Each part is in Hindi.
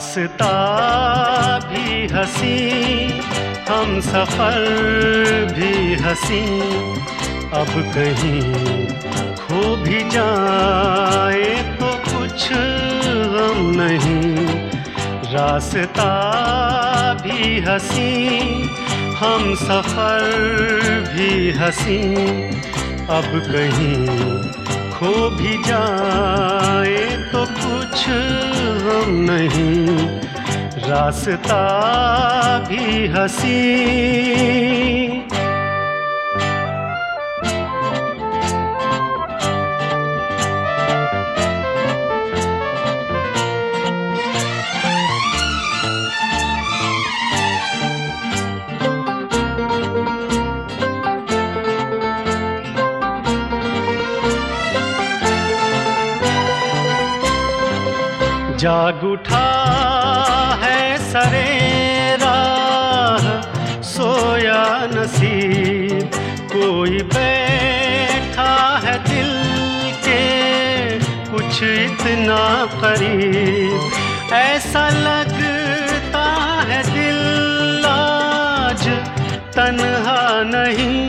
रास्ता भी हंसी, हम सफर भी हंसी, अब कहीं खो भी जाए तो कुछ गम नहीं। रास्ता भी हंसी, हम सफर भी हंसी, अब कहीं खो भी जाए तो कुछ गम नहीं। रास्ता भी हंसी। जाग उठा है सरे राह, सोया नसीब, कोई बैठा है दिल के कुछ इतना करीब। ऐसा लगता है दिल आज तन्हा नहीं।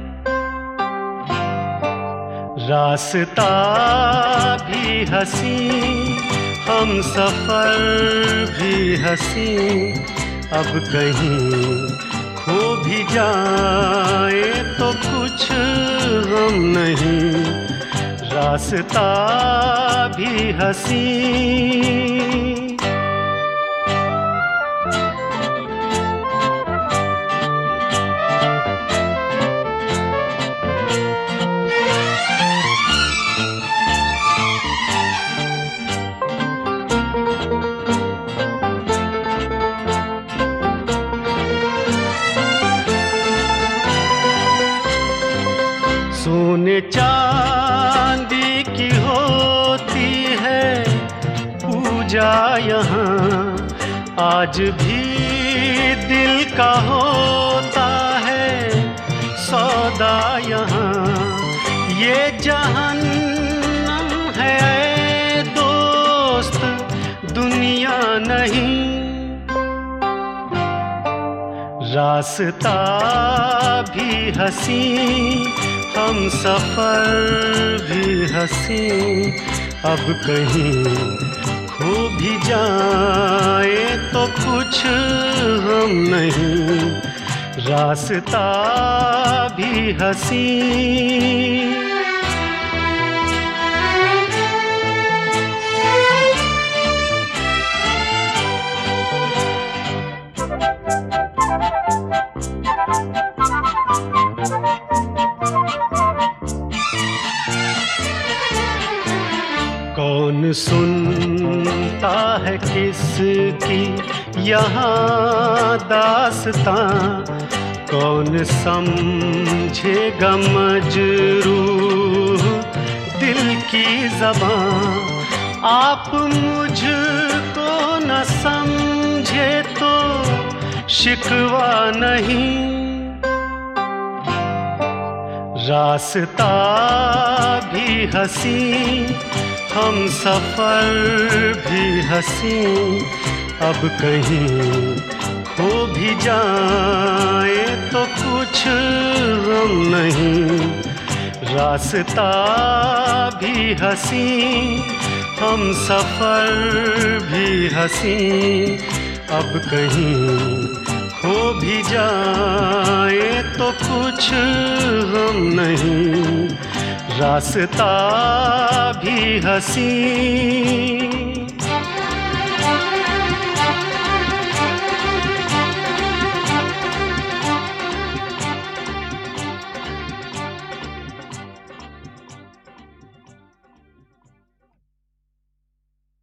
रास्ता भी हंसी, हम सफर भी हंसी, अब कहीं खो भी जाए तो कुछ गम नहीं। रास्ता भी हंसी। सोने चांदी की होती है पूजा यहाँ, आज भी दिल का होता है सौदा यहाँ। ये जहन्नम है ऐ दोस्त, दुनिया नहीं। रास्ता भी हंसी, हम सफर भी हंसी, अब कहीं खो भी जाए तो कुछ गम नहीं। रास्ता भी हंसी। कौन सुनता है किसकी यहाँ दास्तां, कौन समझेगा मजरूह दिल की ज़बां। आप मुझको न समझे तो शिकवा नहीं। रास्ता भी हंसी, हम सफर भी हंसी, अब कहीं खो भी जाए तो कुछ गम नहीं। रास्ता भी हंसी, हम सफर भी हंसी, अब कहीं खो भी जाए तो कुछ गम नहीं। रास्ता भी हंसी।